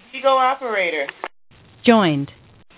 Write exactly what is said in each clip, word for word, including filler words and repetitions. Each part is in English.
Go operator. Joined.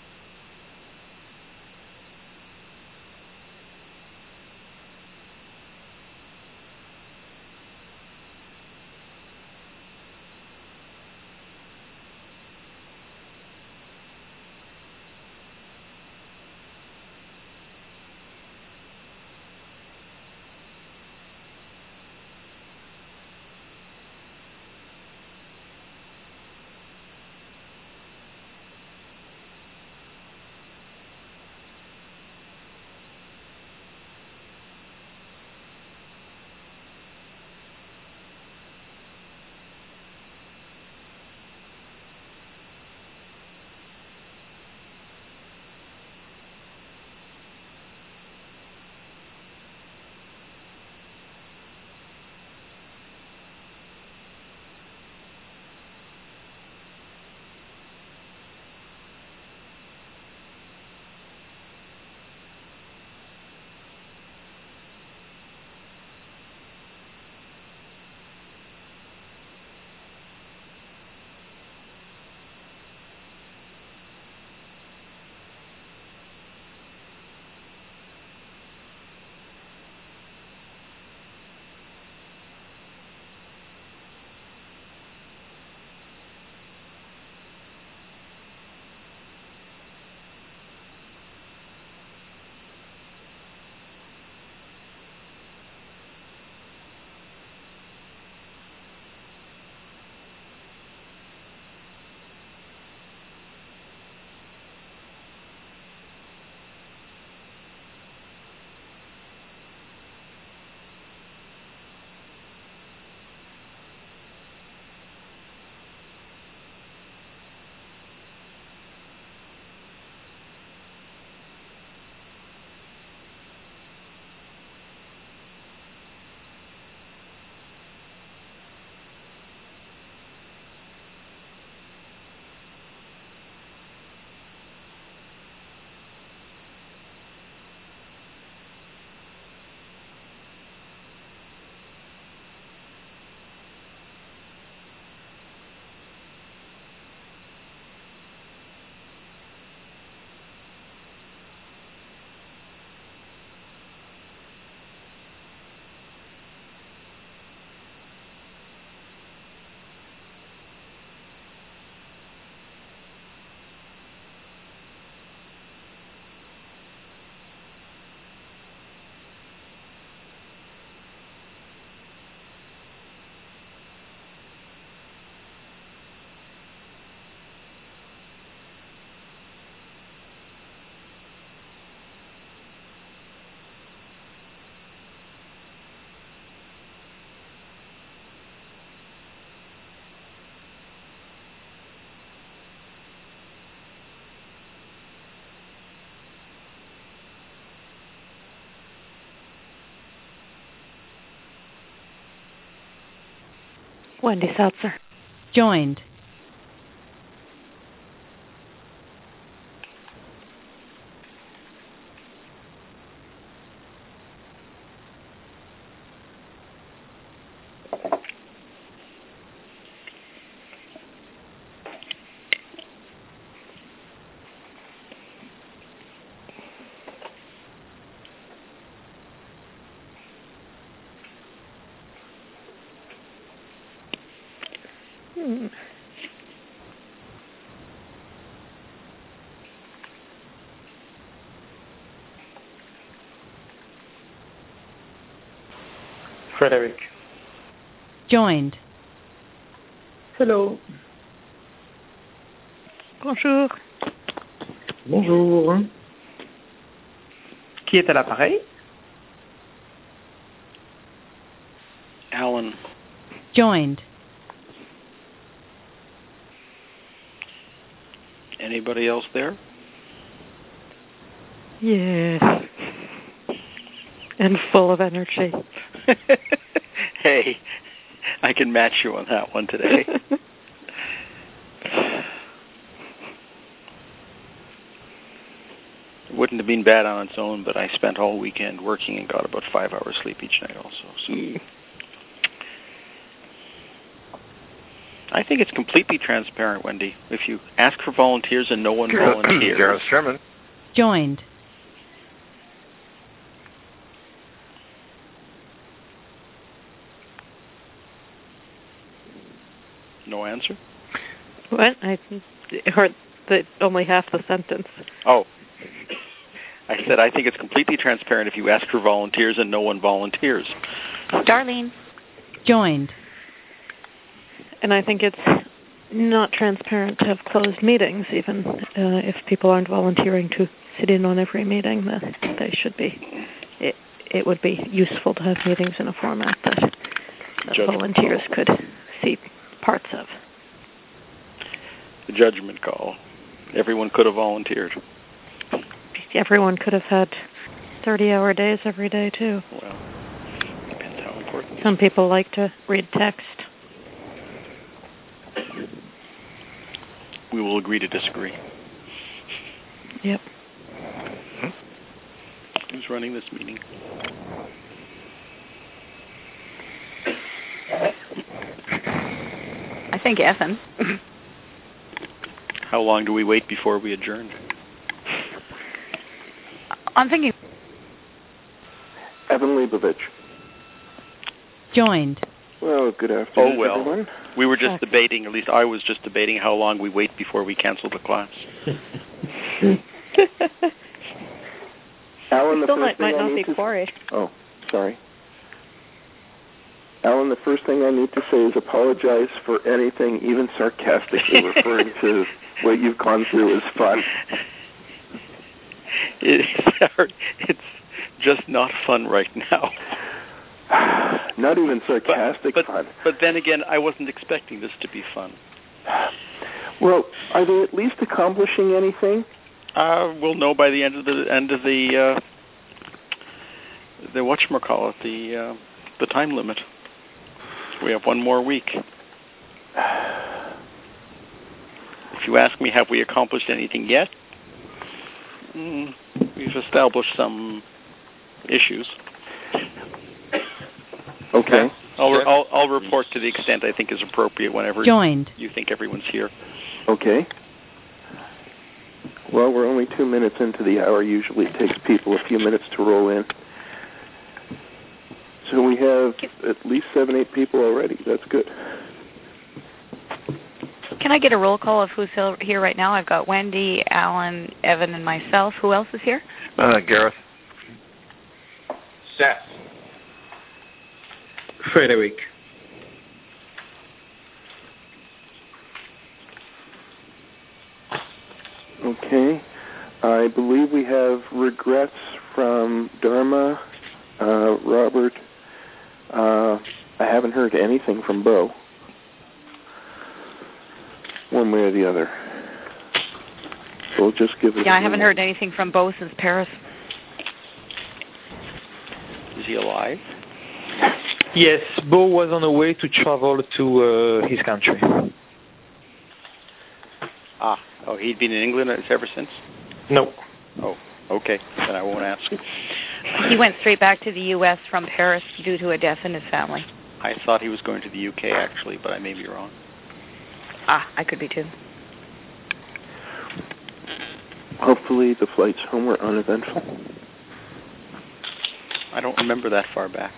Wendy Seltzer. Joined. Hmm. Frederick. Joined. Hello. Bonjour. Bonjour. Qui est à l'appareil? Alan. Joined. Anybody else there? Yes. And full of energy. Hey, I can match you on that one today. It wouldn't have been bad on its own, but I spent all weekend working and got about five hours sleep each night also. So. I think it's completely transparent, Wendy. If you ask for volunteers and no one volunteers. Gareth Sherman. Joined. No answer? What? I heard the, only half the sentence. Oh. I said I think it's completely transparent if you ask for volunteers and no one volunteers. Darlene. Joined. And I think it's not transparent to have closed meetings, even uh, if people aren't volunteering to sit in on every meeting. That they should be. It it would be useful to have meetings in a format that, that volunteers could see parts of. The judgment call. Everyone could have volunteered. Everyone could have had thirty-hour days every day, too. Well, depends how important. Some people like to read text. We will agree to disagree. Yep. Who's running this meeting? I think Evan. How long do we wait before we adjourn? I'm thinking Evan Leibovich. Joined. Well, good afternoon, oh, well. everyone. We were just debating, at least I was just debating how long we wait before we cancel the class. Alan, the Still first might, thing might I not need be to... quarried. Oh, sorry. Alan, the first thing I need to say is apologize for anything, even sarcastically referring to what you've gone through as fun. It's, it's just not fun right now. Not even sarcastic but, but, fun. But then again, I wasn't expecting this to be fun. Well, are they at least accomplishing anything? Uh, we'll know by the end of the end of the uh, the whatchamacallit, the uh, the time limit. We have one more week. If you ask me, have we accomplished anything yet? Mm, we've established some issues. Okay. I'll, I'll, I'll report to the extent I think is appropriate whenever Joined. you think everyone's here. Okay. Well, we're only two minutes into the hour. Usually it takes people a few minutes to roll in. So we have at least seven, eight people already. That's good. Can I get a roll call of who's here right now? I've got Wendy, Alan, Evan, and myself. Who else is here? Uh, Gareth. Seth. Frederick. Okay. I believe we have regrets from Dharma, uh, Robert. Uh, I haven't heard anything from Bo. One way or the other. So we'll just give it. Yeah, I haven't heard anything from Bo since Paris. Is he alive? Yes, Bo was on the way to travel to uh, his country. Ah, oh, he'd been in England ever since? No. Oh, okay. Then I won't ask. He went straight back to the U S from Paris due to a death in his family. I thought he was going to the U K, actually, but I may be wrong. Ah, I could be too. Hopefully the flights home were uneventful. I don't remember that far back.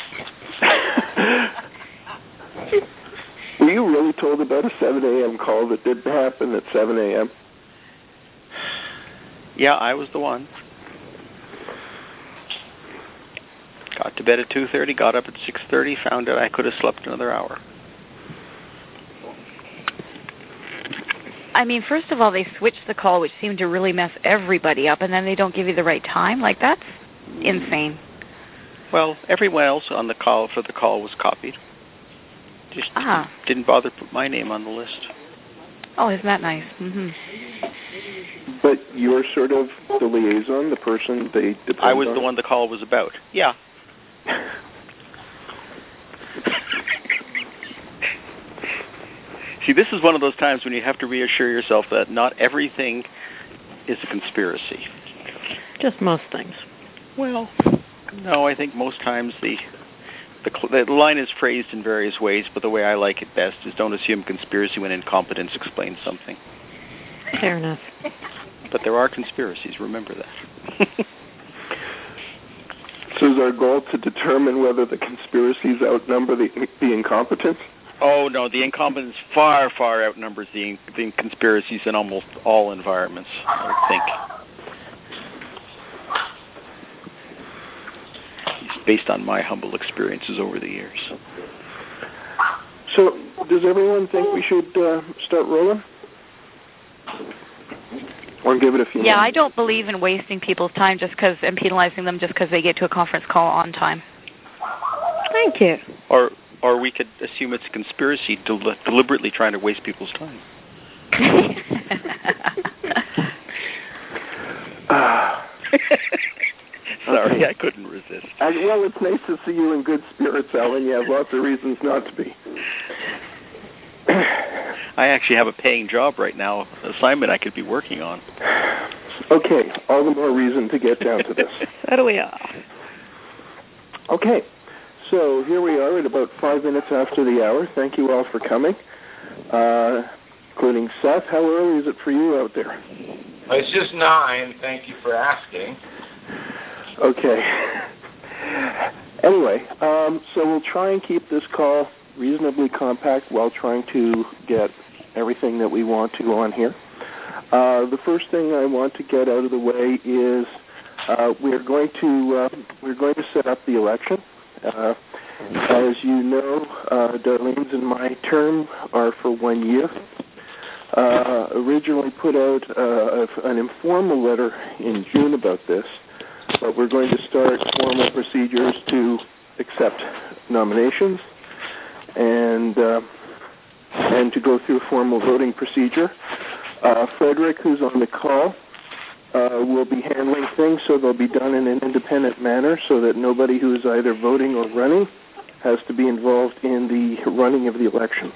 Were you really told about a seven a.m. call that didn't happen at seven a.m.? Yeah, I was the one. Got to bed at two thirty, got up at six thirty, found out I could have slept another hour. I mean, first of all, they switched the call, which seemed to really mess everybody up, and then they don't give you the right time. Like, that's insane. Well, everyone else on the call for the call was copied. Just ah. didn't bother to put my name on the list. Oh, isn't that nice? Mm-hmm. But you're sort of the liaison, the person they depend on? I was on? the one the call was about. Yeah. See, this is one of those times when you have to reassure yourself that not everything is a conspiracy. Just most things. Well, no, I think most times the the, the line is phrased in various ways, but the way I like it best is don't assume conspiracy when incompetence explains something. Fair enough. But there are conspiracies, remember that. So is our goal to determine whether the conspiracies outnumber the, the incompetence? Oh, no, the incompetence far, far outnumbers the, the conspiracies in almost all environments, I would think. Based on my humble experiences over the years. So, does everyone think we should uh, start rolling? Or give it a few Yeah, minutes? I don't believe in wasting people's time just because and penalizing them just because they get to a conference call on time. Thank you. Or, or we could assume it's a conspiracy del- deliberately trying to waste people's time. uh, Sorry, okay. I couldn't resist. And, well, it's nice to see you in good spirits, Alan. You have lots of reasons not to be. I actually have a paying job right now, an assignment I could be working on. Okay, all the more reason to get down to this. So do we all. Okay, so here we are at about five minutes after the hour. Thank you all for coming, uh, including Seth. How early is it for you out there? It's just nine. Thank you for asking. Okay. Anyway, um, so we'll try and keep this call reasonably compact while trying to get everything that we want to on here. Uh, the first thing I want to get out of the way is uh, we're going to uh, we're going to set up the election. Uh, as you know, uh, Darlene's and my term are for one year. Uh, originally put out uh, an informal letter in June about this, but we're going to start formal procedures to accept nominations and uh, and to go through a formal voting procedure. Uh, Frederick, who's on the call, uh, will be handling things, so they'll be done in an independent manner so that nobody who is either voting or running has to be involved in the running of the election.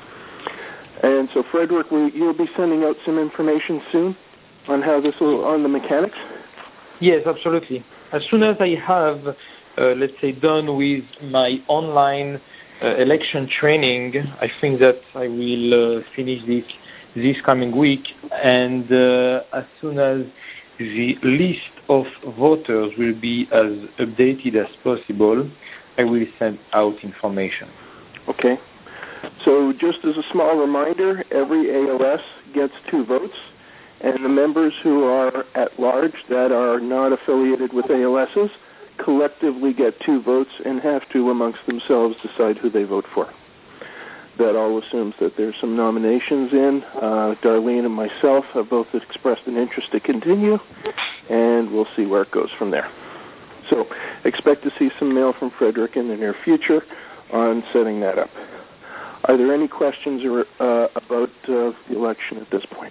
And so, Frederick, will, you'll be sending out some information soon on how this will, on the mechanics? Yes, absolutely. As soon as I have, uh, let's say, done with my online uh, election training, I think that I will uh, finish this this coming week. And uh, as soon as the list of voters will be as updated as possible, I will send out information. Okay. So just as a small reminder, every A L S gets two votes, and the members who are at large that are not affiliated with A L Ss collectively get two votes and have to, amongst themselves, decide who they vote for. That all assumes that there's some nominations in. Uh, Darlene and myself have both expressed an interest to continue, and we'll see where it goes from there. So expect to see some mail from Frederick in the near future on setting that up. Are there any questions or, uh, about uh, the election at this point?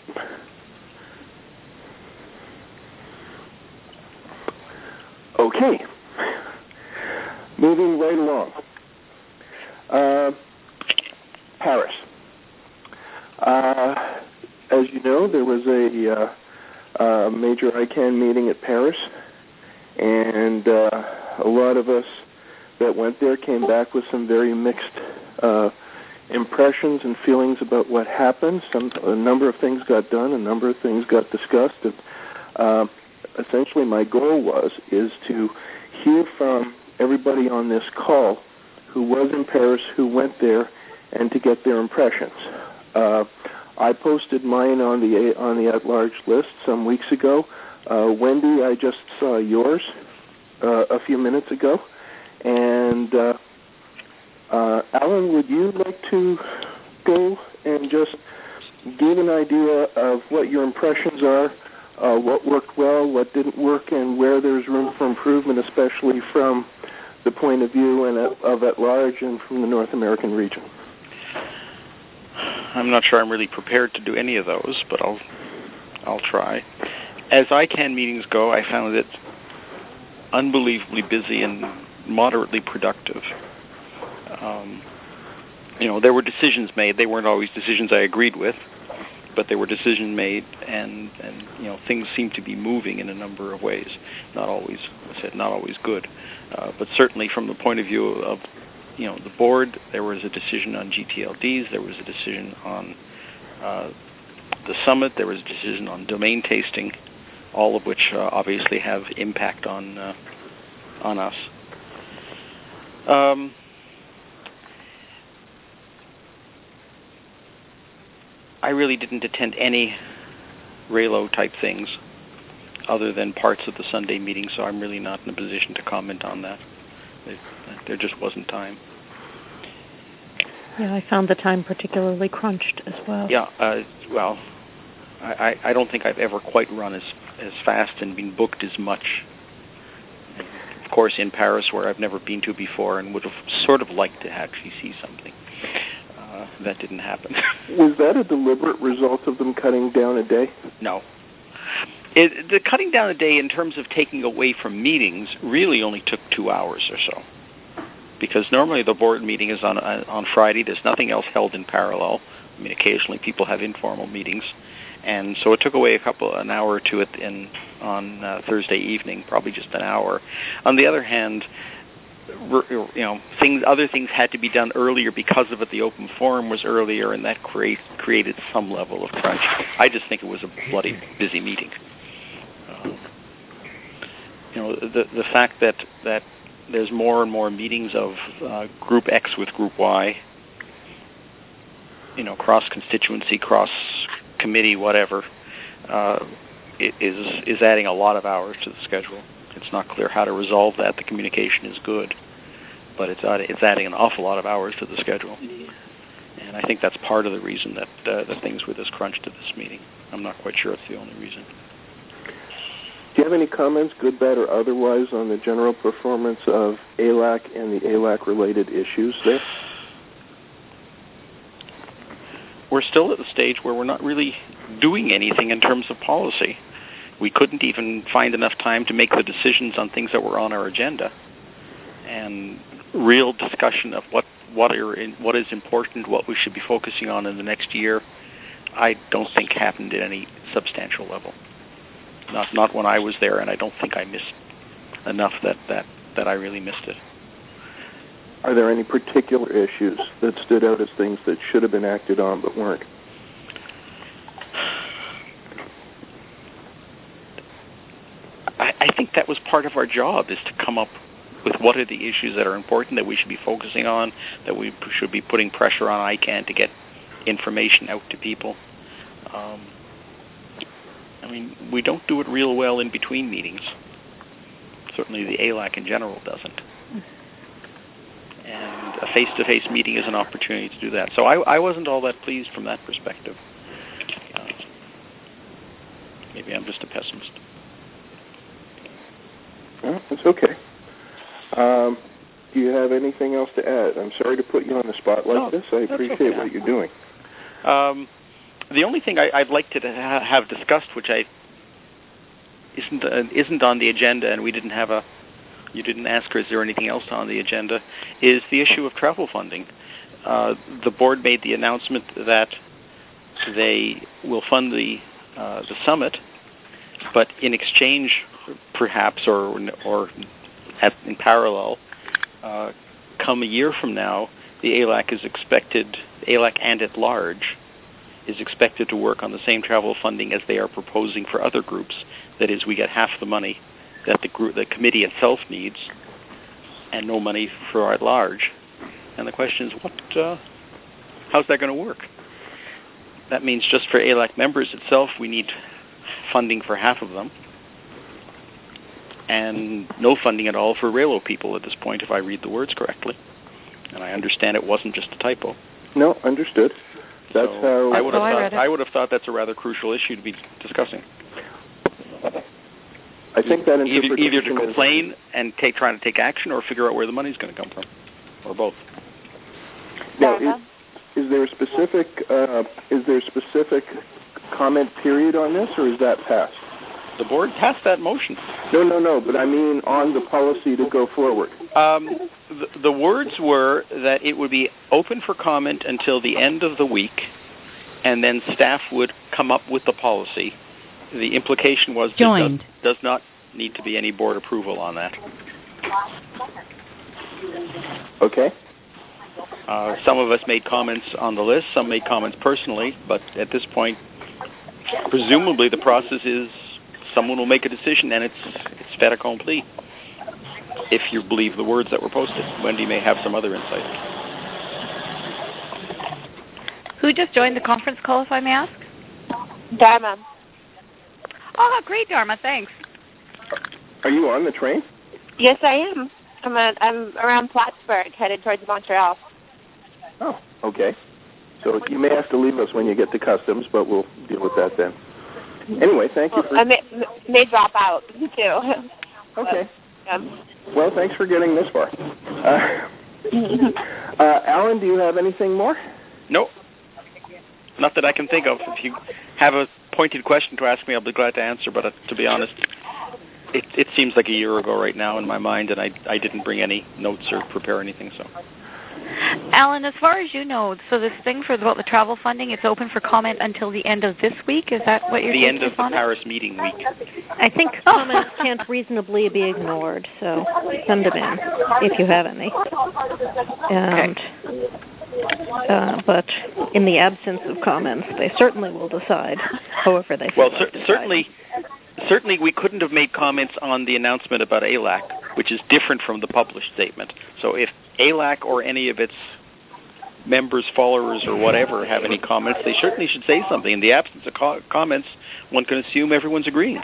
Okay. Moving right along. Uh, Paris. Uh, as you know, there was a uh, uh, major I CANN meeting at Paris, and uh, a lot of us that went there came back with some very mixed uh, impressions and feelings about what happened. Some, a number of things got done, a number of things got discussed, and uh, essentially my goal was is to hear from everybody on this call who was in Paris, who went there, and to get their impressions. Uh, I posted mine on the on the at-large list some weeks ago. Uh, Wendy, I just saw yours uh, a few minutes ago. And uh, uh, Alan, would you like to go and just give an idea of what your impressions are, uh, what worked well, what didn't work, and where there's room for improvement, especially from the point of view and of at large and from the North American region? I'm not sure I'm really prepared to do any of those, but I'll I'll try. As I CANN meetings go, I found it unbelievably busy and moderately productive. Um, you know, there were decisions made. They weren't always decisions I agreed with, but there were decisions made, and, and you know, things seemed to be moving in a number of ways. Not always, I said, not always good, uh, but certainly from the point of view of you know, the board, there was a decision on G T L Ds, there was a decision on uh, the summit, there was a decision on domain tasting, all of which uh, obviously have impact on uh, on us. Um, I really didn't attend any Raylo type things other than parts of the Sunday meeting, so I'm really not in a position to comment on that. There, there just wasn't time. Yeah, I found the time particularly crunched as well. Yeah, uh, well, I, I don't think I've ever quite run as as fast and been booked as much. Of course, in Paris, where I've never been to before and would have sort of liked to actually see something. Uh, that didn't happen. Was that a deliberate result of them cutting down a day? No. It, the cutting down a day in terms of taking away from meetings really only took two hours or so. Because normally the board meeting is on uh, on Friday. There's nothing else held in parallel. I mean, occasionally people have informal meetings. And so it took away a couple, an hour or two at, in, on uh, Thursday evening, probably just an hour. On the other hand, you know, things, other things had to be done earlier because of it. The open forum was earlier, and that create, created some level of crunch. I just think it was a bloody busy meeting. Uh, you know, the the fact that that there's more and more meetings of uh, Group X with Group Y, you know, cross constituency, cross committee, whatever, uh, is is adding a lot of hours to the schedule. It's not clear how to resolve that. The communication is good, but it's it's adding an awful lot of hours to the schedule. And I think that's part of the reason that uh, that things were this crunched to this meeting. I'm not quite sure it's the only reason. Do you have any comments, good, bad, or otherwise, on the general performance of A L A C and the A L A C-related issues there? We're still at the stage where we're not really doing anything in terms of policy. We couldn't even find enough time to make the decisions on things that were on our agenda. And real discussion of what what are in, what is important, what we should be focusing on in the next year, I don't think happened at any substantial level. Not not when I was there, and I don't think I missed enough that, that, that I really missed it. Are there any particular issues that stood out as things that should have been acted on but weren't? I, I think that was part of our job, is to come up with what are the issues that are important that we should be focusing on, that we should be putting pressure on I CANN to get information out to people. Um, I mean, we don't do it real well in between meetings. Certainly the A L A C in general doesn't. And a face-to-face meeting is an opportunity to do that. So I, I wasn't all that pleased from that perspective. Uh, maybe I'm just a pessimist. Well, that's okay. Um, do you have anything else to add? I'm sorry to put you on the spot like no, this. I appreciate okay. what you're doing. Um, the only thing I, I'd like to ha- have discussed, which I isn't uh, isn't on the agenda, and we didn't have a you didn't ask her, is there anything else on the agenda, is the issue of travel funding. Uh, the board made the announcement that they will fund the uh, the summit, but in exchange, perhaps, or or at, in parallel, uh, come a year from now, the A L A C is expected, A L A C and at large, is expected to work on the same travel funding as they are proposing for other groups. That is, we get half the money that the group, the committee itself needs, and no money for at large. And the question is, what? Uh, how's that going to work? That means just for A L A C members itself, we need funding for half of them, and no funding at all for Raylo people at this point, if I read the words correctly. And I understand it wasn't just a typo. No, understood. That's so how I would have I thought. read it. I would have thought that's a rather crucial issue to be discussing. I think that either, interpretation either to is- complain and take, trying to take action, or figure out where the money's going to come from, or both. Now, is, is there a specific uh, is there a specific comment period on this, or is that passed? The board passed that motion. No, no, no. But I mean on the policy to go forward. Um, the, the words were that it would be open for comment until the end of the week, and then staff would come up with the policy. The implication was there does, does not need to be any board approval on that. Okay. Uh, some of us made comments on the list, some made comments personally, but at this point, presumably the process is someone will make a decision and it's it's fait accompli, if you believe the words that were posted. Wendy may have some other insight. Who just joined the conference call, if I may ask? Dharma. Oh, great, Dharma. Thanks. Are you on the train? Yes, I am. I'm, a, I'm around Plattsburgh, headed towards Montreal. Oh, okay. So you may have to leave us when you get to customs, but we'll deal with that then. Anyway, thank you. For... I may, may drop out, too. Okay. But, um... Well, thanks for getting this far. Uh, uh, Alan, do you have anything more? No. Not that I can think of. If you have a pointed question to ask me, I'll be glad to answer, but uh, to be honest, it, it seems like a year ago right now in my mind, and I, I didn't bring any notes or prepare anything, so... Alan, as far as you know, so this thing for about the travel funding, it's open for comment until the end of this week? Is that what you're saying? The end of the on Paris it? meeting week. I think comments can't reasonably be ignored, so send them in if you have any. And, okay. uh, but in the absence of comments, they certainly will decide however they feel. Well, cer- certainly... Certainly, we couldn't have made comments on the announcement about A L A C, which is different from the published statement. So if A L A C or any of its members, followers, or whatever have any comments, they certainly should say something. In the absence of co- comments, one can assume everyone's agreeing.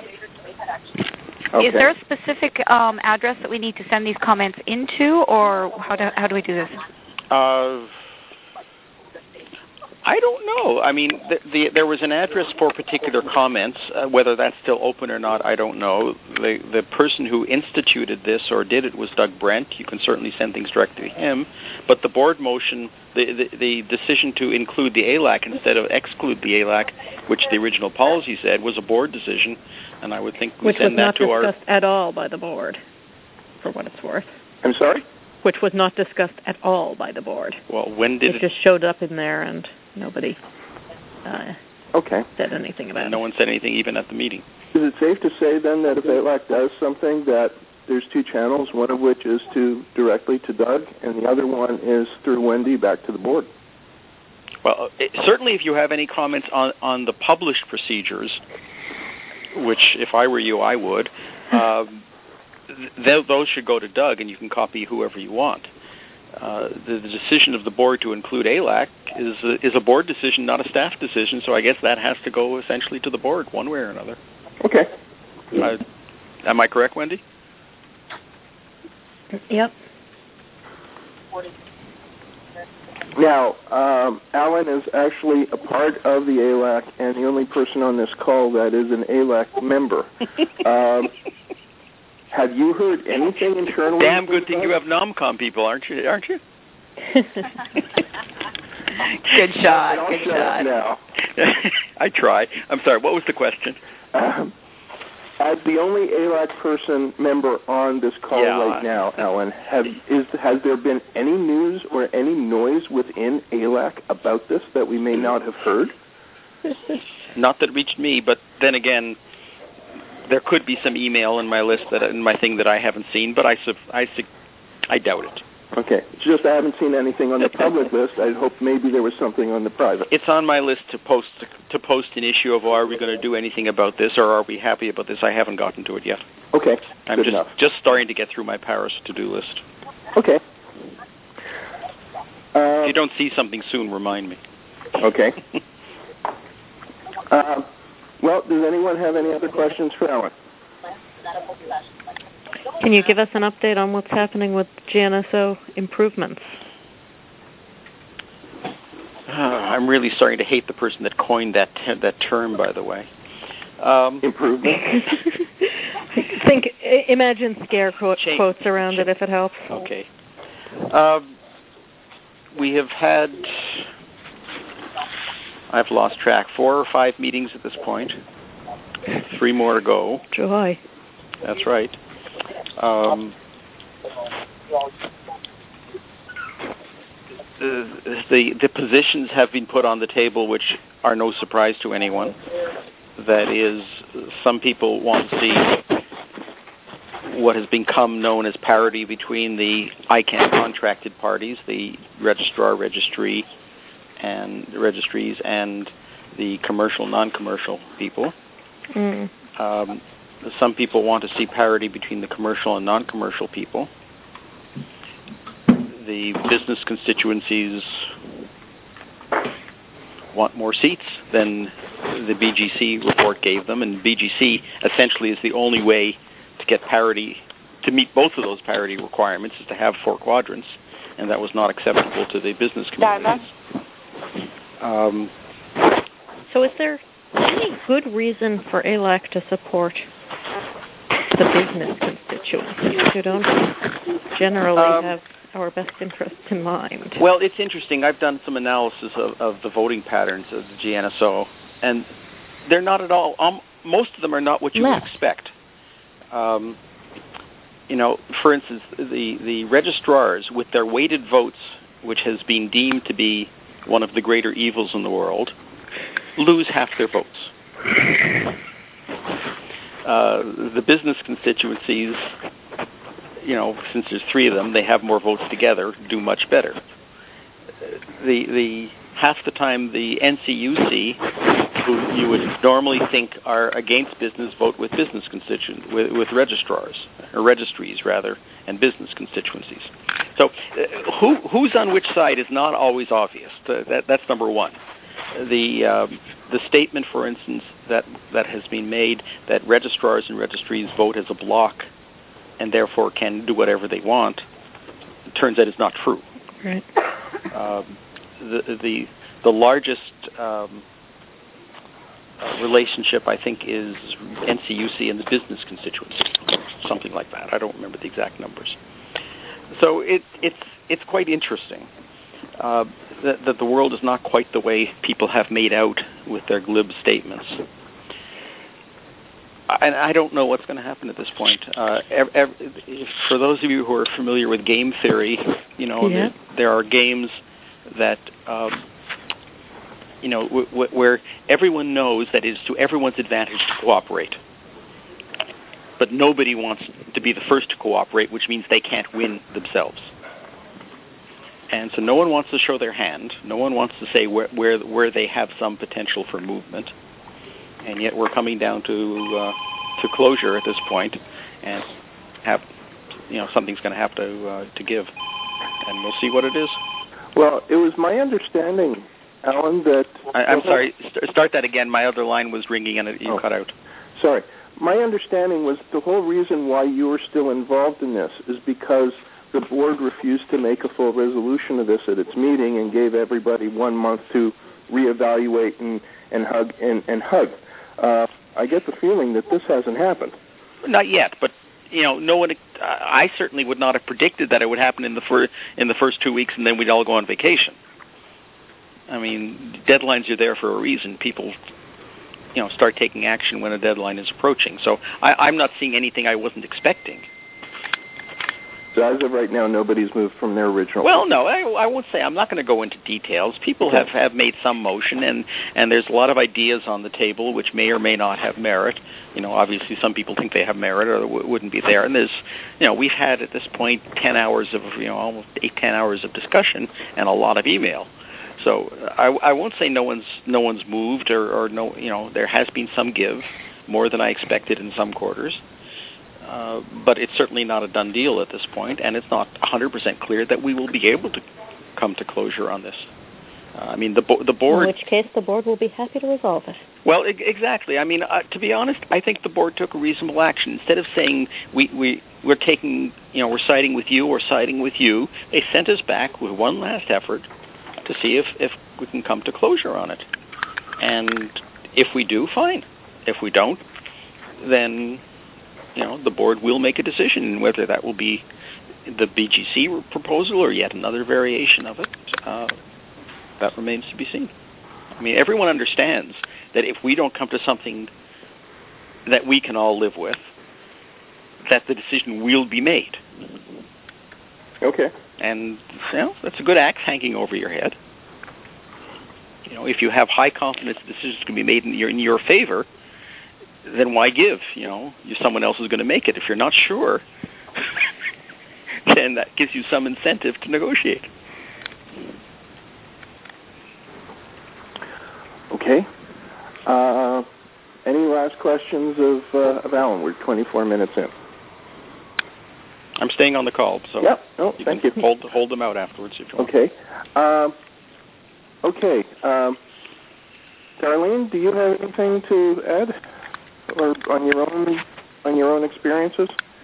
Okay. Is there a specific um, address that we need to send these comments into, or how do, how do we do this? Uh... I don't know. I mean, the, the, there was an address for particular comments. Uh, whether that's still open or not, I don't know. The, the person who instituted this or did it was Doug Brent. You can certainly send things directly to him. But the board motion, the, the, the decision to include the A L A C instead of exclude the A L A C, which the original policy said, was a board decision. And I would think we which send that to our... Which was not discussed at all by the board, for what it's worth. I'm sorry? Which was not discussed at all by the board. Well, when did it... It just showed up in there and... Nobody uh, okay. said anything about no it. No one said anything even at the meeting. Is it safe to say then that if A L A C does something, that there's two channels, one of which is to directly to Doug, and the other one is through Wendy back to the board? Well, it, certainly if you have any comments on, on the published procedures, which if I were you, I would, um, th- those should go to Doug, and you can copy whoever you want. Uh, the, the decision of the board to include A L A C is a, is a board decision, not a staff decision, so I guess that has to go essentially to the board one way or another. Okay. Uh, am I correct, Wendy? Yep. Now, um, Alan is actually a part of the A L A C and the only person on this call that is an A L A C member. um, Have you heard anything internally? Damn good thing you have NomCom people, aren't you? Aren't you? Good shot. I'll Good shut shot. Up now. I try. I'm sorry. What was the question? Um, as the only A L A C person member on this call yeah, right now, Alan, have, is, has there been any news or any noise within A L A C about this that we may not have heard? Not that reached me, but then again, there could be some email in my list that in my thing that I haven't seen, but I I, I doubt it. Okay, it's just I haven't seen anything on the public list. I hope maybe there was something on the private. It's on my list to post to post an issue of, oh, are we going to do anything about this, or are we happy about this? I haven't gotten to it yet. Okay, I'm good just enough. just starting to get through my Paris to-do list. Okay. Uh, if you don't see something soon, remind me. Okay. uh, Well, does anyone have any other questions for Alan? Can you give us an update on what's happening with G N S O improvements? Uh, I'm really starting to hate the person that coined that te- that term, by the way. Um, improvement? Think, imagine scare quote, quotes around Change. it if it helps. Okay. Um, we have had... I've lost track. Four or five meetings at this point. Three more to go. Joy. That's right. Um, the, the the positions have been put on the table, which are no surprise to anyone. That is, some people want to see what has become known as parity between the I CANN contracted parties, the registrar, registry, and registries, and the commercial, non-commercial people. Mm. Um, some people want to see parity between the commercial and non-commercial people. The business constituencies want more seats than the B G C report gave them, and B G C essentially is the only way to get parity, to meet both of those parity requirements, is to have four quadrants, and that was not acceptable to the business communities. Um, so is there any good reason for A L A C to support the business constituencies who don't generally um, have our best interests in mind? Well, it's interesting. I've done some analysis of, of the voting patterns of the G N S O, and they're not at all, um, most of them are not what you Left. would expect. Um, you know, for instance, the, the registrars, with their weighted votes, which has been deemed to be one of the greater evils in the world, lose half their votes. Uh, the business constituencies, you know, since there's three of them, they have more votes together, do much better. The the half the time the N C U C, who you would normally think are against business, vote with business constituents, with, with registrars, or registries rather, and business constituencies. So uh, who who's on which side is not always obvious. Uh, that, that's number one. The uh, the statement, for instance, that, that has been made that registrars and registries vote as a block and therefore can do whatever they want, it turns out it's not true. Right. Um, the, the the largest um, uh, relationship, I think, is N C U C and the business constituency, something like that. I don't remember the exact numbers. So it, it's it's quite interesting uh, that, that the world is not quite the way people have made out with their glib statements. And I don't know what's going to happen at this point. Uh, ev- ev- for those of you who are familiar with game theory, you know, yeah. there, there are games that, um, you know, w- w- where everyone knows that it is to everyone's advantage to cooperate. But nobody wants to be the first to cooperate, which means they can't win themselves. And so no one wants to show their hand. No one wants to say where where, where they have some potential for movement. And yet we're coming down to uh, to closure at this point, and have you know something's going to have to uh, to give, and we'll see what it is. Well, it was my understanding, Alan, that I, I'm sorry. St- start that again. My other line was ringing, and it, you oh. cut out. Sorry. My understanding was the whole reason why you were still involved in this is because the board refused to make a full resolution of this at its meeting and gave everybody one month to reevaluate and and hug and, and hug. Uh, I get the feeling that this hasn't happened. Not yet, but you know, no one. Uh, I certainly would not have predicted that it would happen in the fir- in the first two weeks, and then we'd all go on vacation. I mean, deadlines are there for a reason. People, you know, start taking action when a deadline is approaching. So I, I'm not seeing anything I wasn't expecting. So as of right now, nobody's moved from their original. Well, no, I, I won't say. I'm not going to go into details. People okay. have, have made some motion, and, and there's a lot of ideas on the table which may or may not have merit. You know, obviously some people think they have merit or w- wouldn't be there. And there's, you know, we've had at this point ten hours of, you know, almost eight, ten hours of discussion and a lot of email. So I, I won't say no one's no one's moved or, or no, you know, there has been some give, more than I expected in some quarters. Uh, but it's certainly not a done deal at this point, and it's not one hundred percent clear that we will be able to come to closure on this. Uh, I mean, the, bo- the board... In which case, the board will be happy to resolve it. Well, I- exactly. I mean, uh, to be honest, I think the board took a reasonable action. Instead of saying we, we, we're taking, you know, we're siding with you or siding with you, they sent us back with one last effort to see if, if we can come to closure on it. And if we do, fine. If we don't, then... you know, the board will make a decision, whether that will be the B G C proposal or yet another variation of it. Uh, that remains to be seen. I mean, everyone understands that if we don't come to something that we can all live with, that the decision will be made. Okay. And, you know, that's a good axe hanging over your head. You know, if you have high confidence the decisions can be made in your, in your favor, then why give? You know, someone else is going to make it. If you're not sure, then that gives you some incentive to negotiate. Okay. Uh, any last questions of, uh, of Alan? We're twenty-four minutes in. I'm staying on the call, so yep. no, you thank can you. hold hold them out afterwards if you want. Okay. Um, okay. Um, Darlene, do you have anything to add, or on your own on your own experiences?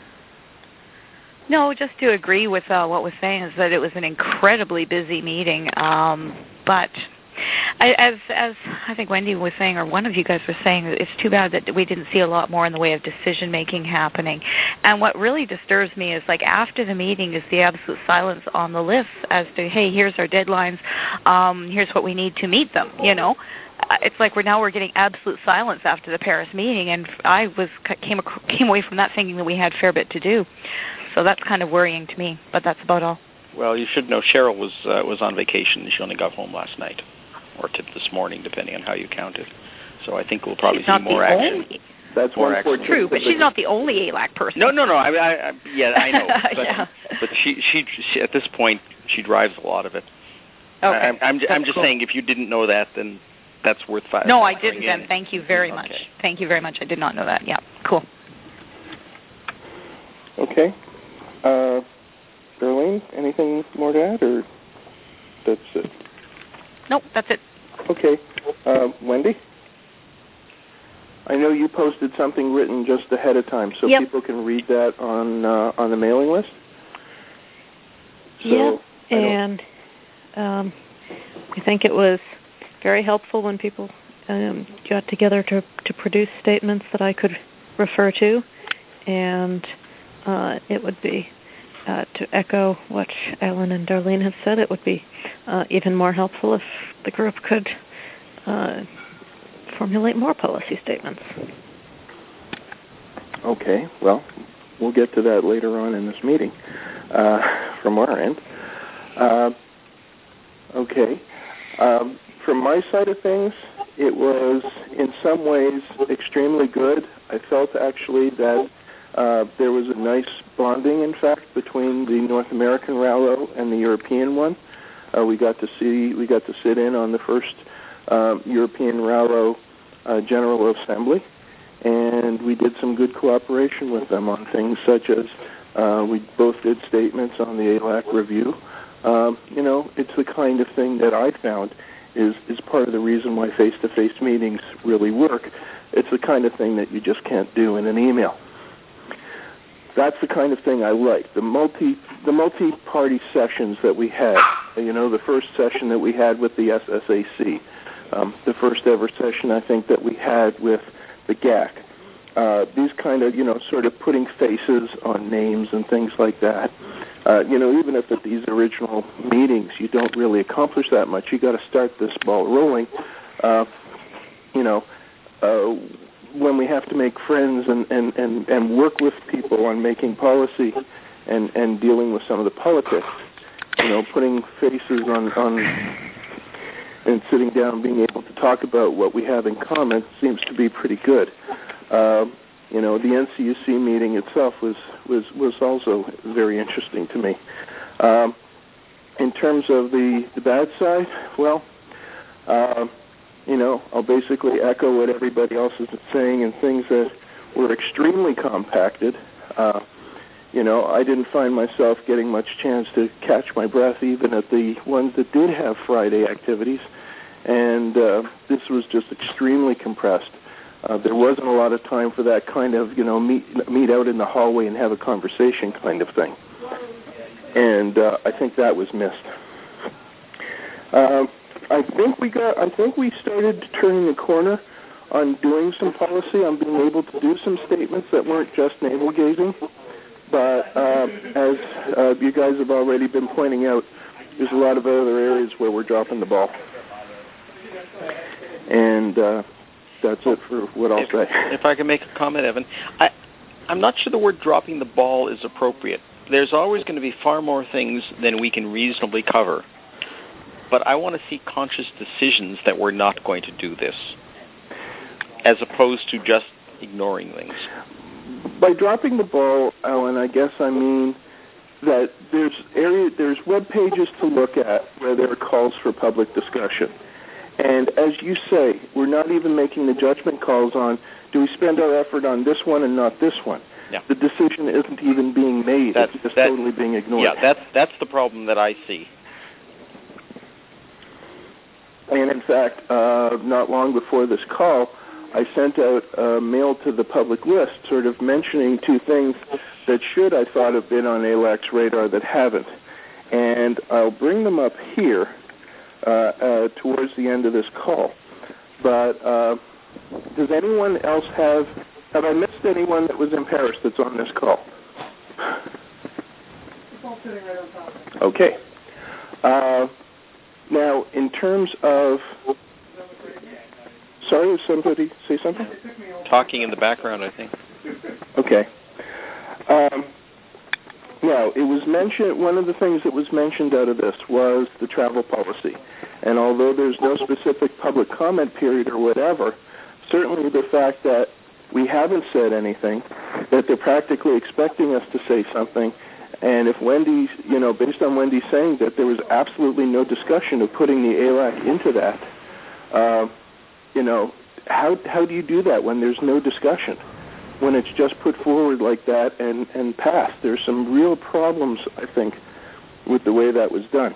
No, just to agree with uh, what was saying is that it was an incredibly busy meeting, um, but. I, as as I think Wendy was saying, or one of you guys was saying, it's too bad that we didn't see a lot more in the way of decision making happening. And what really disturbs me is, like, after the meeting is the absolute silence on the list as to, hey, here's our deadlines, um, here's what we need to meet them. You know, it's like we're now we're getting absolute silence after the Paris meeting, and I was came came away from that thinking that we had a fair bit to do. So that's kind of worrying to me. But that's about all. Well, you should know Cheryl was uh, was on vacation. She only got home last night. Or to this morning, depending on how you count it. So I think we'll probably she's see not more the action. Only. That's more one action. True, but she's not the only A L A C person. No, no, no. I, I, I yeah, I know. But, yeah. but she, she, she, at this point, she drives a lot of it. Okay. I, I'm, I'm, I'm just cool. saying, if you didn't know that, then that's worth five. No, I didn't. Again. And thank you very okay. much. Thank you very much. I did not know that. Yeah, cool. Okay. Uh, Darlene, anything more to add, or that's it? Nope, that's it. Okay. Uh, Wendy? I know you posted something written just ahead of time, so yep. people can read that on uh, on the mailing list? So yeah, and um, I think it was very helpful when people um, got together to, to produce statements that I could refer to, and uh, it would be, uh, to echo what Alan and Darlene have said, it would be uh, even more helpful if the group could uh, formulate more policy statements. Okay, well, we'll get to that later on in this meeting uh, from our end. Uh, okay. Um, from my side of things, it was in some ways extremely good. I felt actually that uh, there was a nice bonding, in fact, between the North American R A L O and the European one. Uh, we got to see, we got to sit in on the first uh, European R A L O uh, General Assembly, and we did some good cooperation with them on things such as uh, we both did statements on the A L A C review. Um, you know, it's the kind of thing that I found is, is part of the reason why face-to-face meetings really work. It's the kind of thing that you just can't do in an email. That's the kind of thing I like. The multi the multi-party sessions that we had, you know, the first session that we had with the S S A C, um, the first ever session I think that we had with the G A C. Uh, these kind of, you know, sort of putting faces on names and things like that. Uh, you know, even if at these original meetings you don't really accomplish that much, you got to start this ball rolling. Uh, you know, uh, when we have to make friends and, and, and, and work with people on making policy and, and dealing with some of the politics, you know, putting faces on, on and sitting down and being able to talk about what we have in common seems to be pretty good. Uh, you know, the N C U C meeting itself was, was, was also very interesting to me. Um, in terms of the, the bad side, well, uh, you know, I'll basically echo what everybody else is saying, and things that were extremely compacted. Uh, you know, I didn't find myself getting much chance to catch my breath even at the ones that did have Friday activities, and uh, this was just extremely compressed. Uh, there wasn't a lot of time for that kind of, you know, meet meet out in the hallway and have a conversation kind of thing. And uh, I think that was missed. Uh, I think we got. I think we started turning the corner on doing some policy, on being able to do some statements that weren't just navel gazing. But uh, as uh, you guys have already been pointing out, there's a lot of other areas where we're dropping the ball. And uh, that's it for what I'll if, say. If I can make a comment, Evan, I, I'm not sure the word dropping the ball is appropriate. There's always going to be far more things than we can reasonably cover. But I want to see conscious decisions that we're not going to do this, as opposed to just ignoring things. By dropping the ball, Alan, I guess I mean that there's area, there's web pages to look at where there are calls for public discussion. And as you say, we're not even making the judgment calls on, do we spend our effort on this one and not this one? Yeah. The decision isn't even being made. That's, it's just that, totally being ignored. Yeah, that's, that's the problem that I see. And in fact, uh, not long before this call, I sent out a mail to the public list sort of mentioning two things that should, I thought, have been on A L A C's radar that haven't. And I'll bring them up here uh, uh, towards the end of this call. But uh, does anyone else have, have I missed anyone that was in Paris that's on this call? It's all sitting right on top of it. Okay. Uh, now, in terms of... Sorry, did somebody say something? Talking in the background, I think. Okay. Um, now, it was mentioned, one of the things that was mentioned out of this was the travel policy. And although there's no specific public comment period or whatever, certainly the fact that we haven't said anything, that they're practically expecting us to say something, and if Wendy, you know, based on Wendy saying that there was absolutely no discussion of putting the A L A C into that, uh, you know, how how do you do that when there's no discussion? When it's just put forward like that and, and passed? There's some real problems, I think, with the way that was done.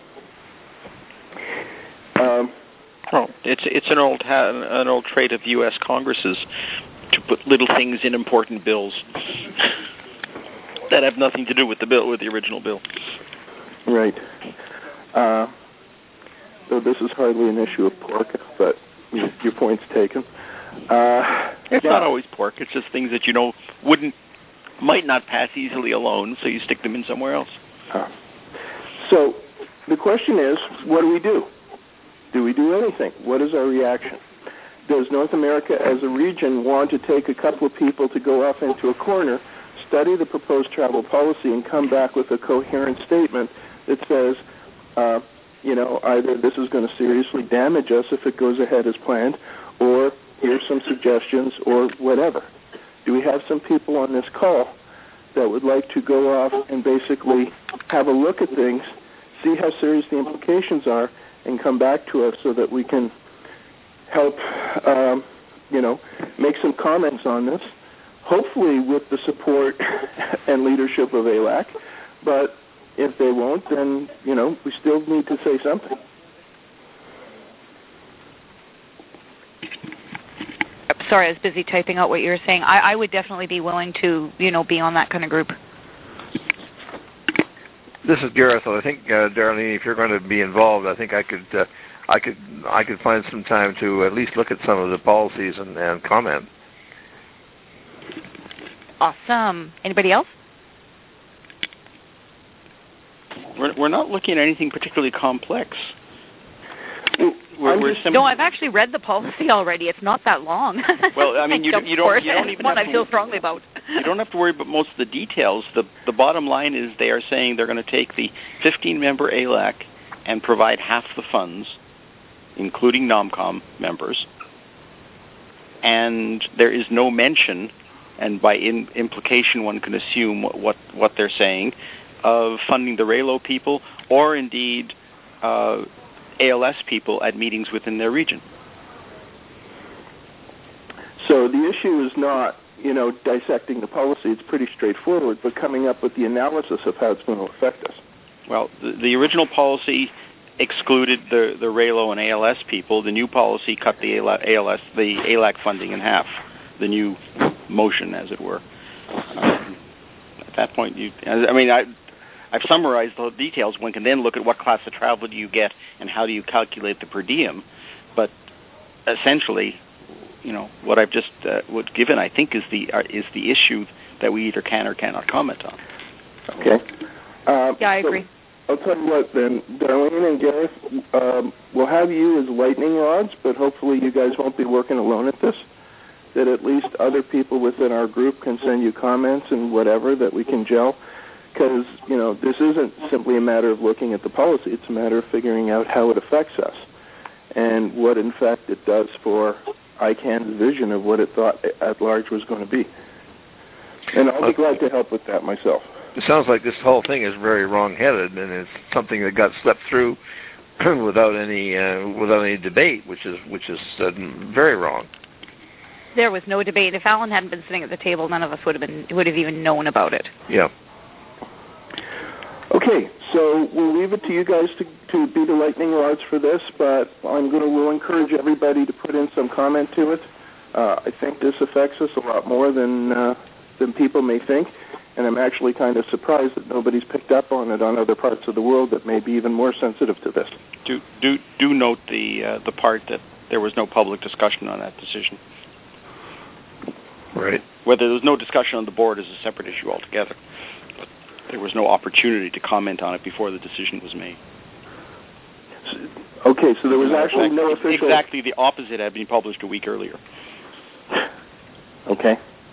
Um, oh, it's it's an old ha- an old trait of U S Congresses to put little things in important bills that have nothing to do with the bill, with the original bill. Right. Uh, so this is hardly an issue of pork, but your point's taken. Uh, it's yeah. not always pork. It's just things that you know wouldn't, might not pass easily alone, so you stick them in somewhere else. Uh, so the question is, what do we do? Do we do anything? What is our reaction? Does North America as a region want to take a couple of people to go off into a corner, study the proposed travel policy, and come back with a coherent statement that says, uh, you know, either this is going to seriously damage us if it goes ahead as planned, or here's some suggestions, or whatever. Do we have some people on this call that would like to go off and basically have a look at things, see how serious the implications are, and come back to us so that we can help, um, you know, make some comments on this, hopefully with the support and leadership of A L A C, but if they won't, then, you know, we still need to say something. Sorry, I was busy typing out what you were saying. I, I would definitely be willing to, you know, be on that kind of group. This is Gareth. I think, uh, Darlene, if you're going to be involved, I think I could, uh, I could, I could find some time to at least look at some of the policies and, and comment. Awesome. Anybody else? We're, we're not looking at anything particularly complex. We're, we're sim- no, I've actually read the policy already. It's not that long. Well, I mean, you, I you don't, you don't even one have I feel to, strongly about. You don't have to worry about most of the details. The the bottom line is they are saying they're going to take the fifteen-member A L A C and provide half the funds, including NOMCOM members, and there is no mention, and by in, implication one can assume what, what, what they're saying, of funding the R A L O people or indeed uh, A L S people at meetings within their region. So the issue is not, you know, dissecting the policy. It's pretty straightforward, but coming up with the analysis of how it's going to affect us. Well, the, the original policy excluded the, the R A L O and A L S people. The new policy cut the A L S, the A L A C funding in half, the new motion, as it were. Um, at that point, you, I mean, I, I've summarized the details. One can then look at what class of travel do you get and how do you calculate the per diem. But essentially, you know, what I've just uh, what given, I think, is the uh, is the issue that we either can or cannot comment on. Okay. Uh, yeah, I so agree. I'll tell you what, then, Darlene and Gareth, um, we'll have you as lightning rods, but hopefully you guys won't be working alone at this, that at least other people within our group can send you comments and whatever that we can gel. Because, you know, this isn't simply a matter of looking at the policy. It's a matter of figuring out how it affects us and what, in fact, it does for I CAN's vision of what it thought at large was going to be. And I'll be glad to help with that myself. It sounds like this whole thing is very wrong-headed, and it's something that got slept through without any uh, without any debate, which is which is uh, very wrong. There was no debate. If Alan hadn't been sitting at the table, none of us would have been would have even known about it. Yeah. Okay, so we'll leave it to you guys to, to be the lightning rods for this, but I'm going to will encourage everybody to put in some comment to it. Uh, I think this affects us a lot more than uh, than people may think, and I'm actually kind of surprised that nobody's picked up on it on other parts of the world that may be even more sensitive to this. Do do do note the uh, the part that there was no public discussion on that decision. Right. Whether there was no discussion on the board is a separate issue altogether. There was no opportunity to comment on it before the decision was made. Okay, so there was actually no official... Exactly the opposite had been published a week earlier. Okay.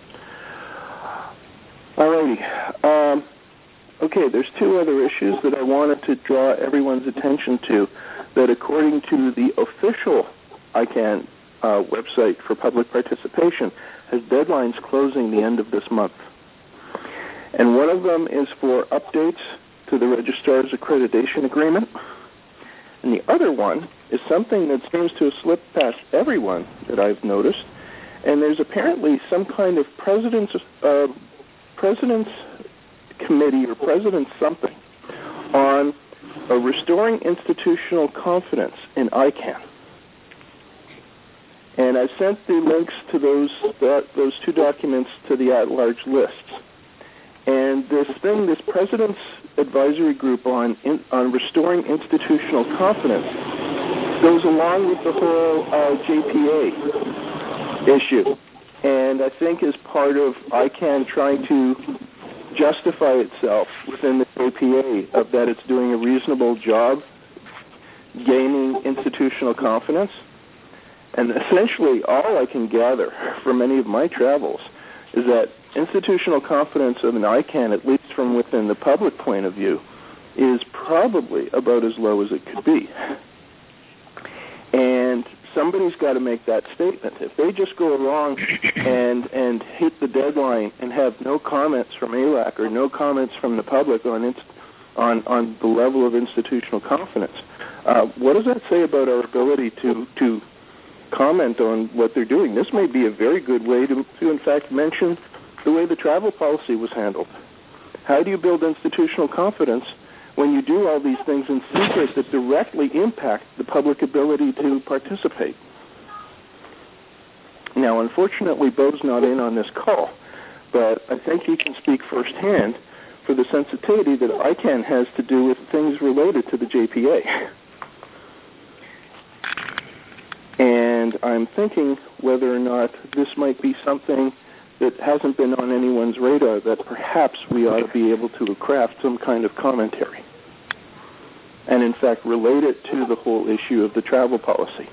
All righty. Um, okay, there's two other issues that I wanted to draw everyone's attention to that according to the official I CAN uh, website for public participation has deadlines closing the end of this month. And one of them is for updates to the Registrar's Accreditation Agreement. And the other one is something that seems to have slipped past everyone that I've noticed. And there's apparently some kind of president's, uh, president's committee or president's something on uh, restoring institutional confidence in I CAN. And I sent the links to those that, those two documents to the at-large lists. And this thing, this President's Advisory Group on in, on restoring institutional confidence goes along with the whole uh, J P A issue. And I think is part of I CAN trying to justify itself within the J P A of that it's doing a reasonable job gaining institutional confidence. And essentially all I can gather from any of my travels is that institutional confidence of an I CAN, at least from within the public point of view, is probably about as low as it could be. And somebody's got to make that statement. If they just go along and and hit the deadline and have no comments from A L A C or no comments from the public on inst- on, on the level of institutional confidence, uh, what does that say about our ability to to comment on what they're doing? This may be a very good way to, to in fact, mention the way the travel policy was handled. How do you build institutional confidence when you do all these things in secret that directly impact the public ability to participate? Now, unfortunately, Bo's not in on this call, but I think he can speak firsthand for the sensitivity that I CAN has to do with things related to the J P A. And I'm thinking whether or not this might be something that hasn't been on anyone's radar, that perhaps we ought to be able to craft some kind of commentary and, in fact, relate it to the whole issue of the travel policy.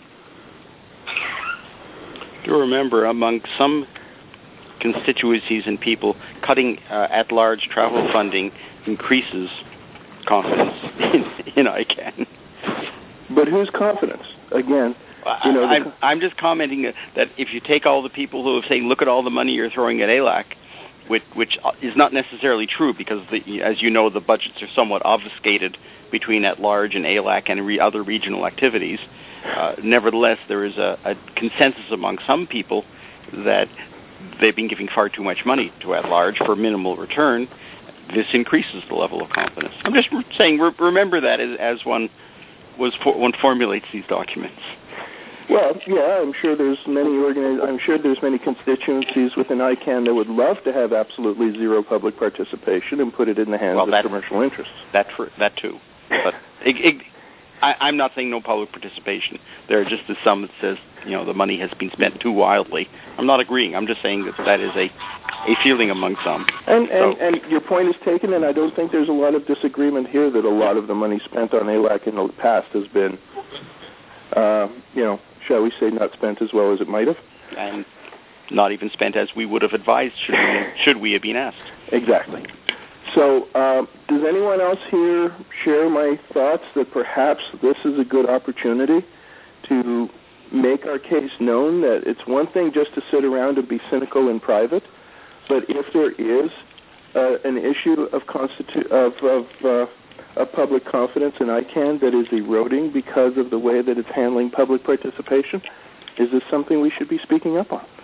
Do remember, among some constituencies and people, cutting uh, at-large travel funding increases confidence in, in I CAN. But whose confidence? Again, you know, I'm, I'm just commenting that if you take all the people who have saying, look at all the money you're throwing at A L A C, which, which is not necessarily true because, the, as you know, the budgets are somewhat obfuscated between at-large and A L A C and re- other regional activities. Uh, nevertheless, there is a, a consensus among some people that they've been giving far too much money to at-large for minimal return. This increases the level of confidence. I'm just saying, re- remember that as, as one was for, one formulates these documents. Well, yeah, I'm sure there's many organiz- I'm sure there's many constituencies within I CAN that would love to have absolutely zero public participation and put it in the hands well, of that, commercial interests. That for, that too, but it, it, I, I'm not saying no public participation. There are just some that says you know the money has been spent too wildly. I'm not agreeing. I'm just saying that that is a a feeling among some. And so. and, and your point is taken, and I don't think there's a lot of disagreement here that a lot of the money spent on A L A C in the past has been, uh, you know. shall we say, not spent as well as it might have. And not even spent as we would have advised should we, should we have been asked. Exactly. So uh, does anyone else here share my thoughts that perhaps this is a good opportunity to make our case known that it's one thing just to sit around and be cynical in private, but if there is uh, an issue of, constitu- of, of uh, of public confidence in I CANN that is eroding because of the way that it's handling public participation, is this something we should be speaking up on?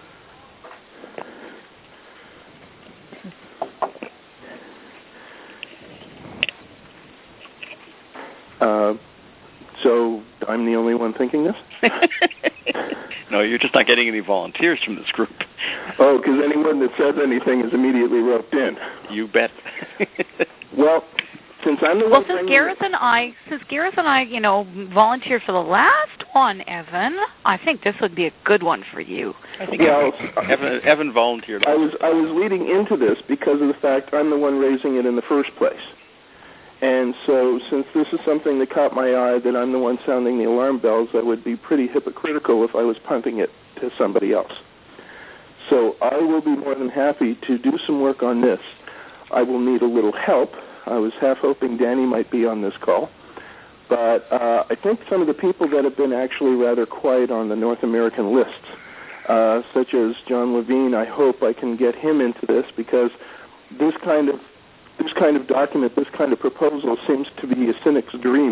Uh, so I'm the only one thinking this? No, you're just not getting any volunteers from this group. Oh, because anyone that says anything is immediately roped in. You bet. Well, since I'm the well, one since Gareth and I, since Gareth and I, you know, volunteered for the last one, Evan, I think this would be a good one for you. I think well, Evan, Evan, Evan volunteered. I was I was leading into this because of the fact I'm the one raising it in the first place. And so, since this is something that caught my eye, that I'm the one sounding the alarm bells, I would be pretty hypocritical if I was punting it to somebody else. So I will be more than happy to do some work on this. I will need a little help. I was half hoping Danny might be on this call. But uh, I think some of the people that have been actually rather quiet on the North American lists, uh, such as John Levine, I hope I can get him into this, because this kind of this kind of document, this kind of proposal seems to be a cynic's dream.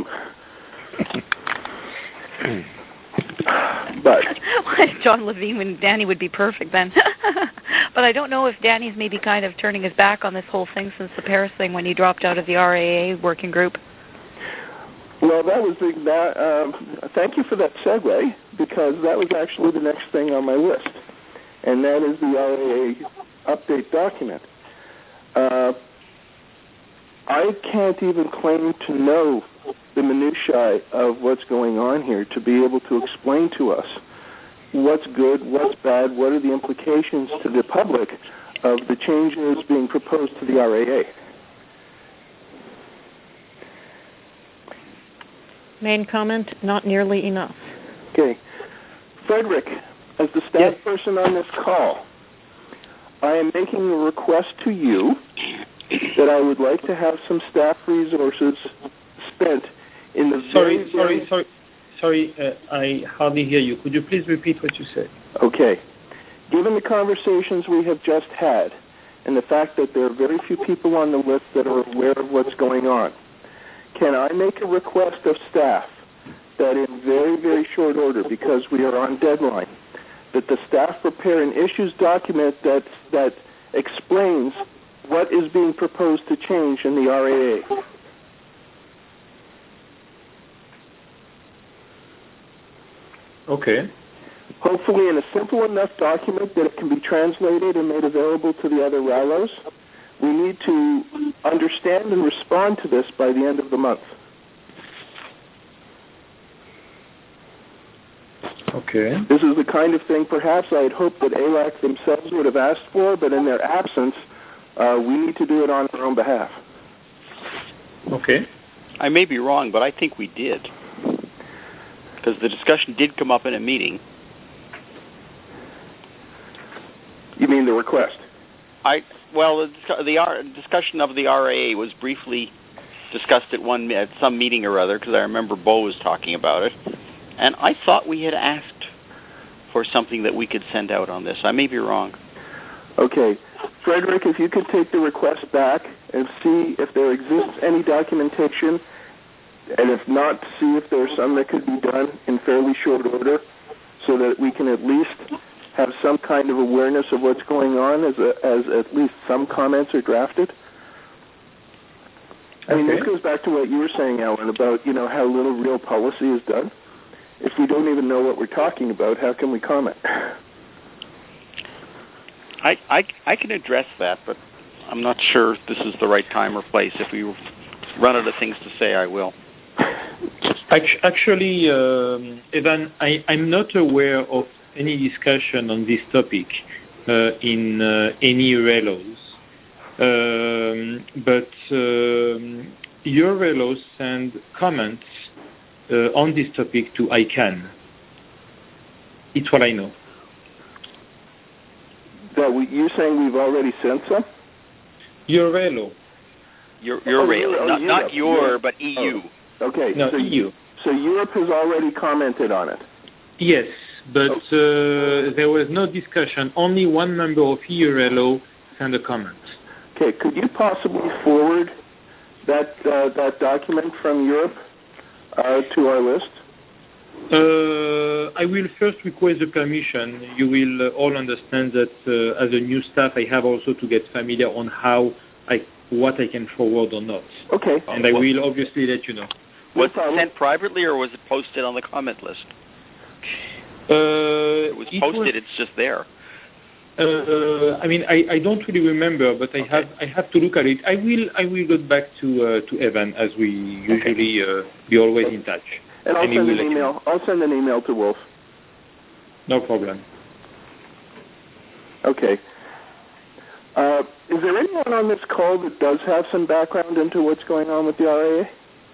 But John Levine and Danny would be perfect then. But I don't know if Danny's maybe kind of turning his back on this whole thing since the Paris thing when he dropped out of the R A A working group. Well, that was the, that. Um, thank you for that segue, because that was actually the next thing on my list, and that is the R A A update document. Uh, I can't even claim to know the minutiae of what's going on here to be able to explain to us what's good, what's bad, what are the implications to the public of the changes being proposed to the R A A. Main comment, not nearly enough. Okay. Frederick, as the staff yes. person on this call, I am making a request to you that I would like to have some staff resources spent in the sorry, very, sorry, very... sorry, sorry, uh, I hardly hear you. Could you please repeat what you said? Okay. Given the conversations we have just had, and the fact that there are very few people on the list that are aware of what's going on, can I make a request of staff that in very, very short order, because we are on deadline, that the staff prepare an issues document that that explains what is being proposed to change in the R A A? Okay. Hopefully in a simple enough document that it can be translated and made available to the other R A L Os. We need to understand and respond to this by the end of the month. Okay. This is the kind of thing perhaps I had hoped that A L A C themselves would have asked for, but in their absence, uh, we need to do it on our own behalf. Okay. I may be wrong, but I think we did. Because the discussion did come up in a meeting. You mean the request? I Well, the, the R, discussion of the R A A was briefly discussed at one at some meeting or other, because I remember Bo was talking about it. And I thought we had asked for something that we could send out on this. I may be wrong. Okay. Frederick, if you could take the request back and see if there exists any documentation, and if not, see if there's some that could be done in fairly short order so that we can at least have some kind of awareness of what's going on as a, as at least some comments are drafted. I mean, okay. This goes back to what you were saying, Alan, about, you know, how little real policy is done. If we don't even know what we're talking about, how can we comment? I, I, I can address that, but I'm not sure this is the right time or place. If we run out of things to say, I will. Actually, um, Evan, I, I'm not aware of any discussion on this topic uh, in uh, any R A L Os. Um, but um, your R A L Os send comments uh, on this topic to I CANN. It's what I know. That we, you're saying we've already sent some? Your R A L O. Your, your oh, R A L O. Oh, not, Europe. not your, Europe. but E U. Oh. Okay. No, so, E U. So Europe has already commented on it? Yes, but uh, there was no discussion. Only one member of E U R L O sent a comment. Okay, could you possibly forward that uh, that document from Europe uh, to our list? Uh, I will first request the permission. You will uh, all understand that uh, as a new staff, I have also to get familiar on how I what I can forward or not. Okay. And I will obviously let you know. Was it sent privately or was it posted on the comment list? Uh, it was posted. it was, it's just there. Uh, I mean, I, I don't really remember, but I okay. have I have to look at it. I will I will get back to uh, to Evan as we usually uh, be always in touch. And I'll and send an email. You know. I'll send an email to Wolf. No problem. Okay. Uh, is there anyone on this call that does have some background into what's going on with the R A A?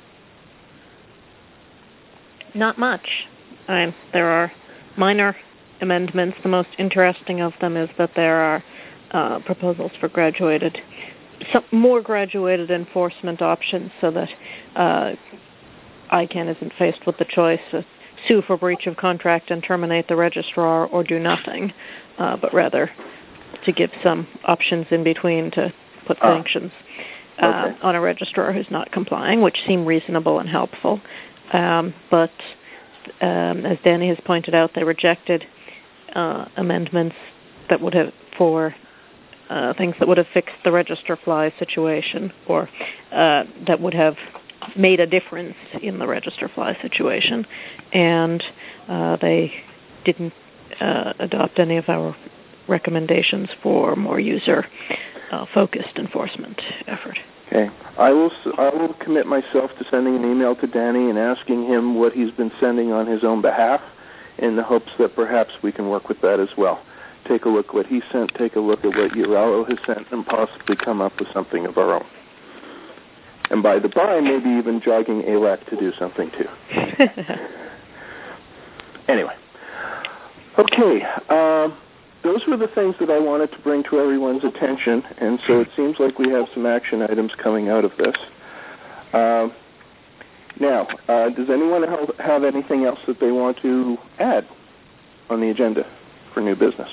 Not much. I, there are minor amendments. The most interesting of them is that there are uh, proposals for graduated, some more graduated enforcement options so that uh, I C A N isn't faced with the choice to sue for breach of contract and terminate the registrar or do nothing, uh, but rather to give some options in between to put ah. sanctions uh, okay. on a registrar who's not complying, which seem reasonable and helpful. Um, but um, as Danny has pointed out, they rejected uh, amendments that would have for uh, things that would have fixed the register fly situation or uh, that would have made a difference in the register fly situation, and uh, they didn't uh, adopt any of our recommendations for more user-focused uh, enforcement effort. Okay, I will. I will commit myself to sending an email to Danny and asking him what he's been sending on his own behalf, in the hopes that perhaps we can work with that as well. Take a look at what he sent. Take a look at what U R L O has sent, and possibly come up with something of our own. And by the by, maybe even jogging A L A C to do something too. Anyway, okay. Uh, those were the things that I wanted to bring to everyone's attention, and so it seems like we have some action items coming out of this. Uh, now, uh, does anyone have anything else that they want to add on the agenda for new business?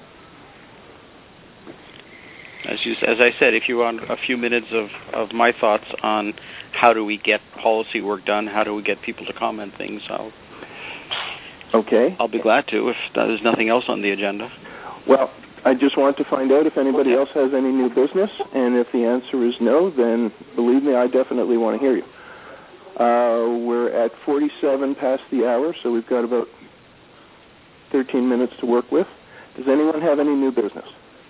As, you, as I said, if you want a few minutes of, of my thoughts on how do we get policy work done, how do we get people to comment things, I'll, okay. I'll be glad to if there's nothing else on the agenda. Well, I just want to find out if anybody else has any new business, and if the answer is no, then believe me, I definitely want to hear you. Uh, we're at forty-seven past the hour, so we've got about thirteen minutes to work with. Does anyone have any new business?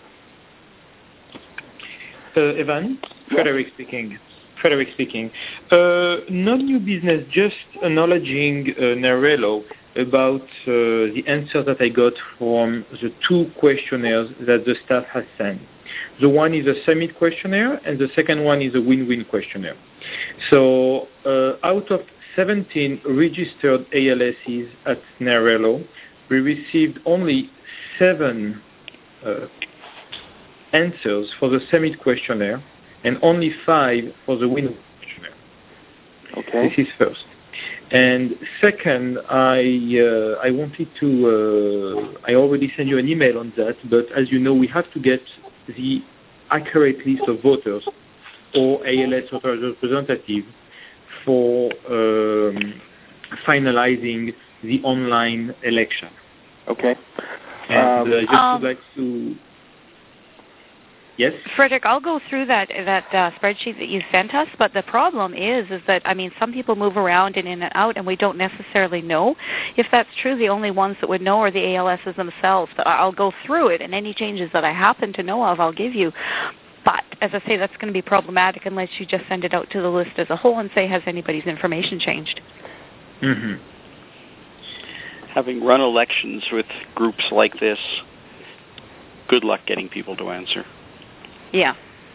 Uh, Evan, Frederick yes. speaking. Frederick speaking. Uh, no new business, just acknowledging uh, NARELO about uh, the answer that I got from the two questionnaires that the staff has sent. The one is a summit questionnaire, and the second one is a win-win questionnaire. So uh, out of seventeen registered A L Ss at NARELO, we received only seven uh, answers for the summit questionnaire and only five for the win-win questionnaire. Okay. This is first. And second, I uh, I wanted to, uh, I already sent you an email on that, but as you know, we have to get the accurate list of voters or A L S representative for um, finalizing the online election. Okay. And um, uh, just um, would like to... Yes? Frederick, I'll go through that that uh, spreadsheet that you sent us, but the problem is is that, I mean, some people move around and in and out, and we don't necessarily know if that's true. The only ones that would know are the A L Ss themselves. But I'll go through it, and any changes that I happen to know of, I'll give you. But, as I say, that's going to be problematic unless you just send it out to the list as a whole and say, has anybody's information changed? Mm-hmm. Having run elections with groups like this, good luck getting people to answer. Yeah.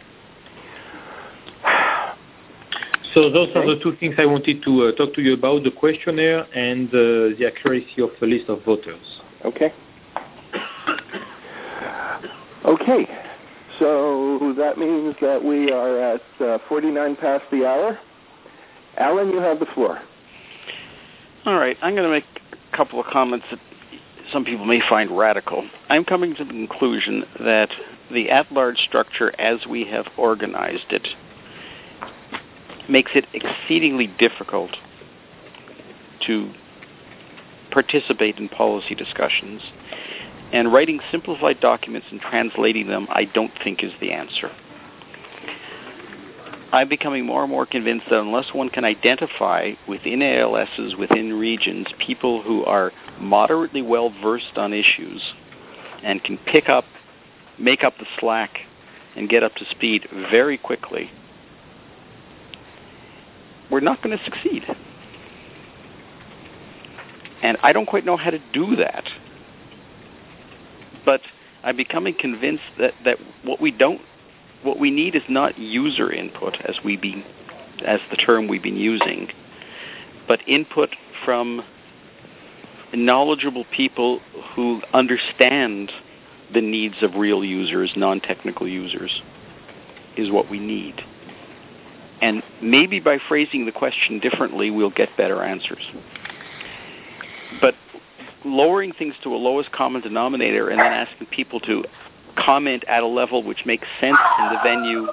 So those are the two things I wanted to uh, talk to you about, the questionnaire and uh, the accuracy of the list of voters. Okay. Okay. So that means that we are at uh, forty-nine past the hour. Alan, you have the floor. All right. I'm going to make a couple of comments that some people may find radical. I'm coming to the conclusion that the at-large structure as we have organized it makes it exceedingly difficult to participate in policy discussions. And writing simplified documents and translating them, I don't think is the answer. I'm becoming more and more convinced that unless one can identify within A L Ss, within regions, people who are moderately well-versed on issues and can pick up, make up the slack and get up to speed very quickly, we're not going to succeed. And I don't quite know how to do that. But I'm becoming convinced that, that what we don't, what we need is not user input, as we be, as the term we've been using, but input from knowledgeable people who understand the needs of real users, non-technical users, is what we need. And maybe by phrasing the question differently, we'll get better answers. But lowering things to a lowest common denominator and then asking people to comment at a level which makes sense in the venue.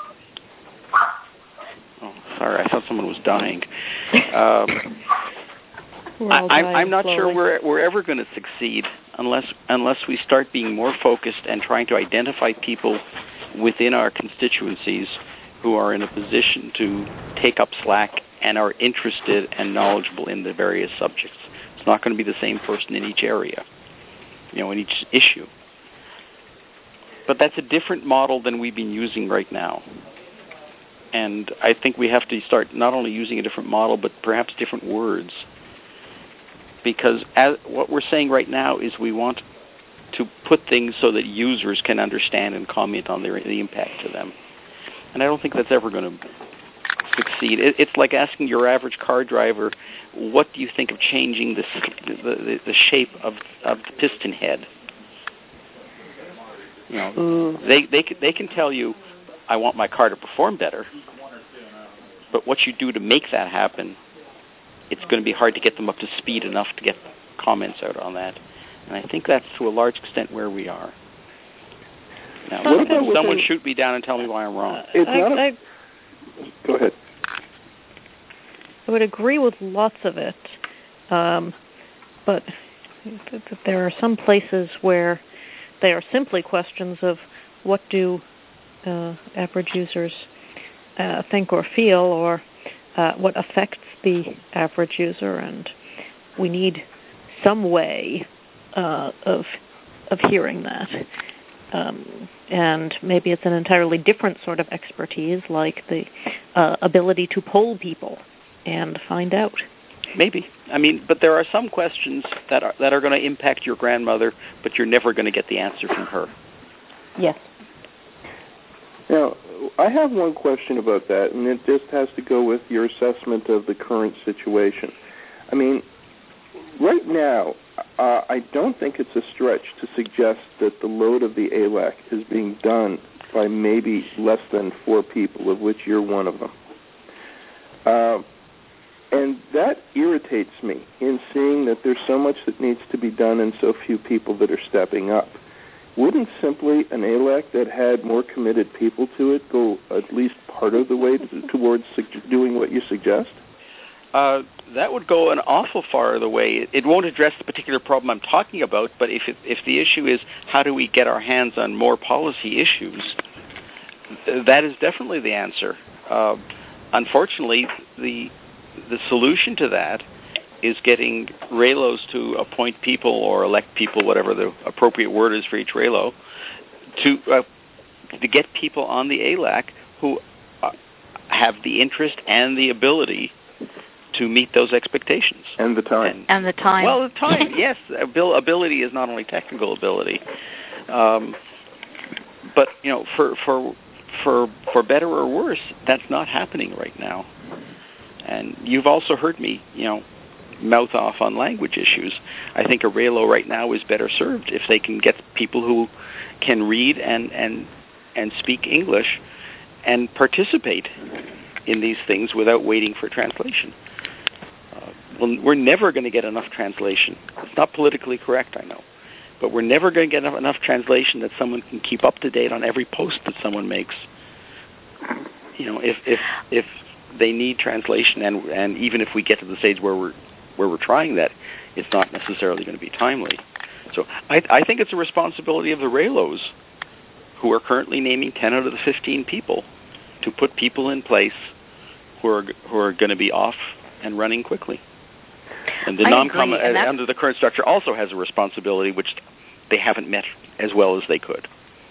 Oh, sorry, I thought someone was dying. Um, I, I'm, I'm not slowly. sure we're, we're ever going to succeed unless unless we start being more focused and trying to identify people within our constituencies who are in a position to take up slack and are interested and knowledgeable in the various subjects. It's not going to be the same person in each area, you know, in each issue. But that's a different model than we've been using right now. And I think we have to start not only using a different model, but perhaps different words. Because as, what we're saying right now is we want to put things so that users can understand and comment on their, the impact to them. And I don't think that's ever going to succeed. It, it's like asking your average car driver, what do you think of changing the, the, the shape of, of the piston head? You know, mm. they they can, they can tell you, I want my car to perform better. But what you do to make that happen, it's going to be hard to get them up to speed enough to get comments out on that. And I think that's to a large extent where we are. Now, what about someone a, shoot me down and tell me why I'm wrong? It's I, not a, I, go ahead. I would agree with lots of it, um, but there are some places where they are simply questions of what do uh, average users uh, think or feel, or uh, what affects the average user, and we need some way uh, of of hearing that. Um, and maybe it's an entirely different sort of expertise, like the uh, ability to poll people and find out. Maybe. I mean, but there are some questions that are that are going to impact your grandmother, but you're never going to get the answer from her. Yes. Now, I have one question about that, and it just has to go with your assessment of the current situation. I mean, right now, uh, I don't think it's a stretch to suggest that the load of the A L A C is being done by maybe less than four people, of which you're one of them. Uh, and that irritates me in seeing that there's so much that needs to be done and so few people that are stepping up. Wouldn't simply an A L A C that had more committed people to it go at least part of the way to, towards su- doing what you suggest? Uh, that would go an awful far the way. It won't address the particular problem I'm talking about, but if it, if the issue is how do we get our hands on more policy issues, that is definitely the answer. Uh, unfortunately, the the solution to that is getting R A L Os to appoint people or elect people, whatever the appropriate word is for each R A L O, to uh, to get people on the A L A C who uh, have the interest and the ability to meet those expectations. And the time. And, and the time. Well, the time, yes. Ability is not only technical ability. Um, but, you know, for, for, for, for better or worse, that's not happening right now. And you've also heard me, you know, mouth off on language issues. I think a R A L O right now is better served if they can get people who can read and, and, and speak English and participate in these things without waiting for translation. Uh, well, we're never going to get enough translation. It's not politically correct, I know, but we're never going to get enough, enough translation that someone can keep up to date on every post that someone makes. You know, if if if they need translation, and and even if we get to the stage where we're where we're trying that, it's not necessarily going to be timely. So I, I think it's a responsibility of the R A L Os, who are currently naming ten out of the fifteen people, to put people in place who are who are going to be off and running quickly. And the NOMCOM, uh, under the current structure, also has a responsibility which they haven't met as well as they could.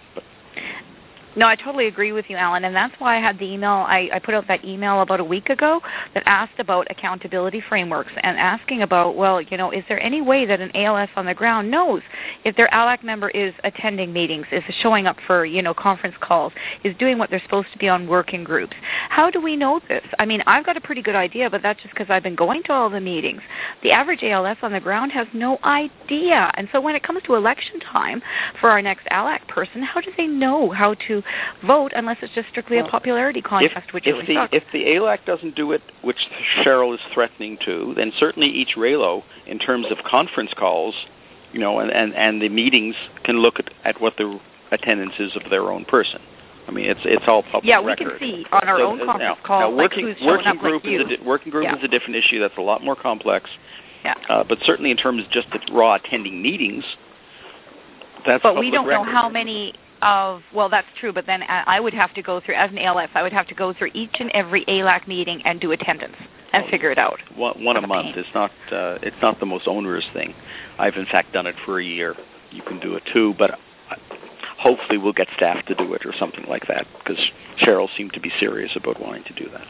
No, I totally agree with you, Alan, and that's why I had the email, I, I put out that email about a week ago that asked about accountability frameworks and asking about, well, you know, is there any way that an A L S on the ground knows if their A L A C member is attending meetings, is showing up for, you know, conference calls, is doing what they're supposed to be on working groups? How do we know this? I mean, I've got a pretty good idea, but that's just because I've been going to all the meetings. The average A L S on the ground has no idea, and so when it comes to election time for our next A L A C person, how do they know how to vote unless it's just strictly well, a popularity contest? If, which if, really the, sucks. if the A L A C doesn't do it, which Cheryl is threatening to, then certainly each R A L O, in terms of conference calls, you know, and, and, and the meetings, can look at, at what the attendance is of their own person. I mean, it's it's all public yeah, we record. can see on our so, own conference now, call now like working, who's showing working up group like you. Is a di- working group yeah. is a different issue. That's a lot more complex. Yeah. Uh, but certainly in terms of just the raw attending meetings, that's But public we don't record. know how many of, well, that's true, but then I would have to go through, as an A L S, I would have to go through each and every A L A C meeting and do attendance and oh, figure it out. One, one a month. It's not, uh, it's not the most onerous thing. I've, in fact, done it for a year. You can do it, too, but hopefully we'll get staff to do it or something like that, because Cheryl seemed to be serious about wanting to do that.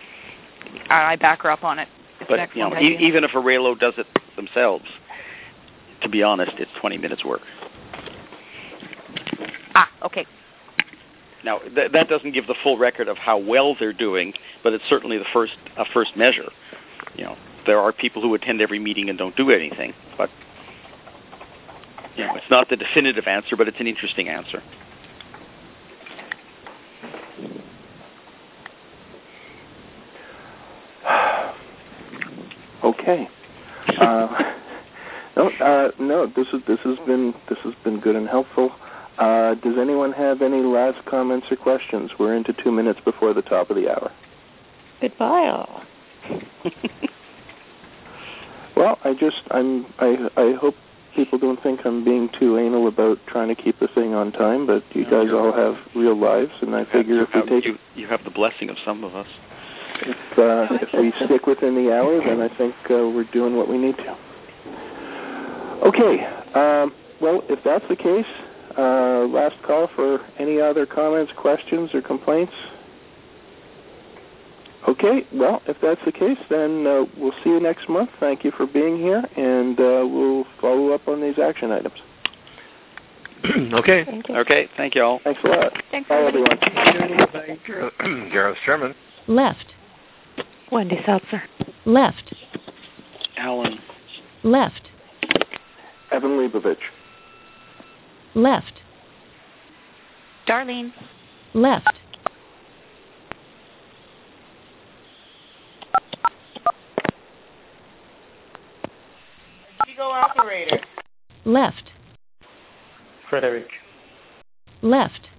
I back her up on it. It's but you know, e- even if a R A L O does it themselves, to be honest, it's twenty minutes work. Ah, okay. Now th- that doesn't give the full record of how well they're doing, but it's certainly the first a first measure. You know, there are people who attend every meeting and don't do anything, but you know, it's not the definitive answer, but it's an interesting answer. Okay. Uh, no, uh, no. This is this has been this has been good and helpful. Uh, does anyone have any last comments or questions? We're into two minutes before the top of the hour. Goodbye, all. Well, I just I'm I I hope people don't think I'm being too anal about trying to keep the thing on time, but you guys all have real lives, and I figure if we take you, you have the blessing of some of us. If, uh, if we stick within the hour, then I think uh, we're doing what we need to. Okay. Um, well, if that's the case, uh, last call for any other comments, questions, or complaints. Okay. Well, if that's the case, then uh, we'll see you next month. Thank you for being here, and uh, we'll follow up on these action items. Okay. Thank you. Okay. Thank you all. Thanks a lot. Thanks, Bye, everybody. everyone. Gareth Sherman. Left. Wendy Seltzer. Left. Alan. Left. Evan Leibovich. Left. Darlene. Left. Go operator. Left. Frederick. Left.